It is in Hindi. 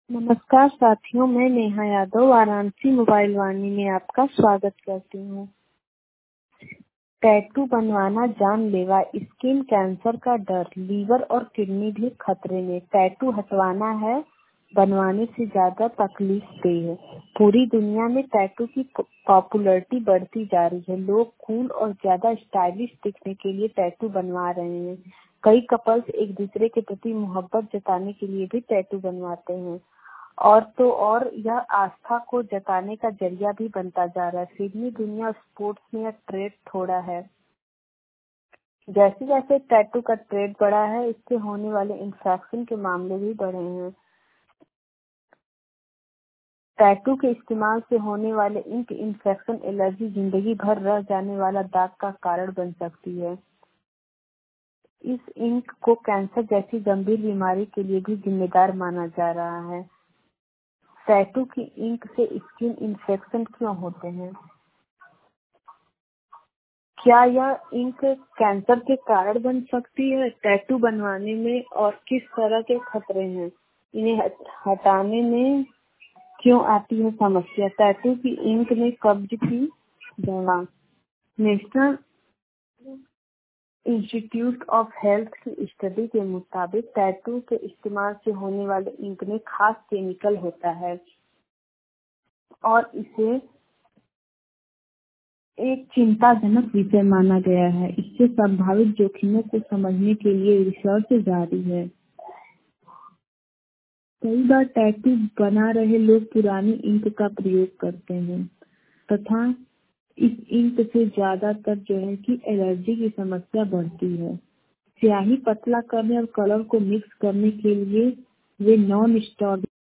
नमस्कार साथियों, मैं नेहा यादव वाराणसी मोबाइल वाणी में आपका स्वागत करती हूँ। टैटू बनवाना जानलेवा, स्किन कैंसर का डर, लीवर और किडनी भी खतरे में। टैटू हटवाना है, बनवाने से ज्यादा तकलीफ देह है। पूरी दुनिया में टैटू की पॉपुलैरिटी बढ़ती जा रही है। लोग कूल और ज्यादा स्टाइलिश दिखने के लिए टैटू बनवा रहे हैं। कई कपल्स एक दूसरे के प्रति मोहब्बत जताने के लिए भी टैटू बनवाते हैं। और तो और यह आस्था को जताने का जरिया भी बनता जा रहा है। फिल्मी दुनिया स्पोर्ट्स में यह ट्रेंड थोड़ा है। जैसे जैसे टैटू का ट्रेंड बढ़ा है, इससे होने वाले इन्फेक्शन के मामले भी बढ़े हैं। टैटू के इस्तेमाल से होने वाले इंक इन्फेक्शन एलर्जी जिंदगी भर रह जाने वाला दाग का कारण बन सकती है। इस इंक को कैंसर जैसी गंभीर बीमारी के लिए भी जिम्मेदार माना जा रहा है। टैटू की इंक से स्किन इन्फेक्शन क्यों होते हैं? क्या यह इंक कैंसर के कारण बन सकती है? टैटू बनवाने में और किस तरह के खतरे हैं? इन्हें हटाने में क्यों आती है समस्या? टैटू की इंक में कब्ज की दवा। नेशनल इंस्टीट्यूट ऑफ हेल्थ की स्टडी के मुताबिक टैटू के इस्तेमाल से होने वाले इंक में खास केमिकल होता है और इसे एक चिंताजनक विषय माना गया है। इससे संभावित जोखिमों को समझने के लिए रिसर्च जारी है। कई बार टैटू बना रहे लोग पुरानी इंक का प्रयोग करते हैं तथा इस इंक से ज्यादातर जो है कि एलर्जी की समस्या बढ़ती है। स्याही पतला करने और कलर को मिक्स करने के लिए वे नॉन स्टॉप